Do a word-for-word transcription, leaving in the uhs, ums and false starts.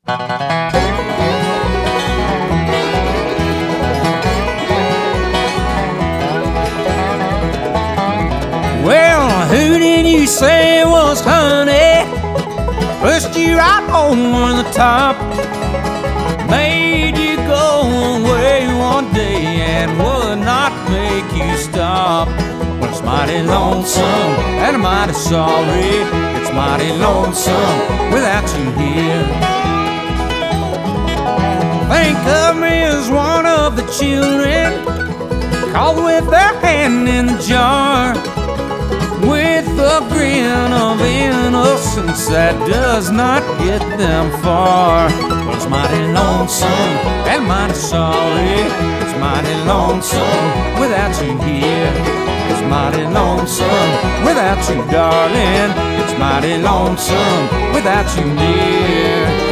Well, who did you say was honey? Pushed you right over the top, made you go away one day and would not make you stop. Well, it's mighty lonesome and I'm mighty sorry. It's mighty lonesome without you here. Think of me as one of the children caught with their hand in the jar, with a grin of innocence that does not get them far. Well, it's mighty lonesome and mighty sorry. It's mighty lonesome without you here. It's mighty lonesome without you, darling. It's mighty lonesome without you near.